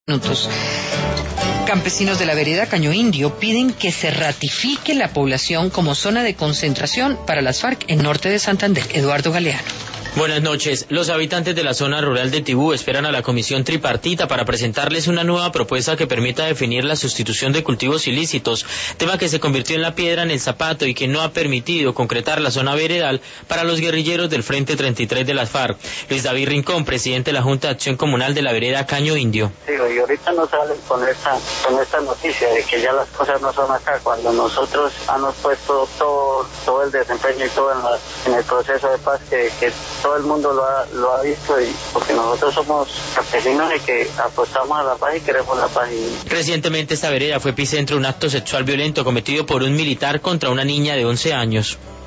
minutos. Campesinos de la vereda Caño Indio piden que se ratifique la población como zona de concentración para las FARC en norte de Santander. Eduardo Galeano. Buenas noches. Los habitantes de la zona rural de Tibú esperan a la comisión tripartita para presentarles una nueva propuesta que permita definir la sustitución de cultivos ilícitos, tema que se convirtió en la piedra en el zapato y que no ha permitido concretar la zona veredal para los guerrilleros del Frente 33 de las FARC. Luis David Rincón, presidente de la Junta de Acción Comunal de la vereda Caño Indio. Sí, y ahorita nos salen con esta noticia de que ya las cosas no son acá, cuando nosotros hemos puesto todo el desempeño y todo en el proceso de paz que todo el mundo lo ha visto, y porque nosotros somos campesinos y que apostamos a la paz y queremos la paz. Recientemente esta vereda fue epicentro de un acto sexual violento cometido por un militar contra una niña de 11 años.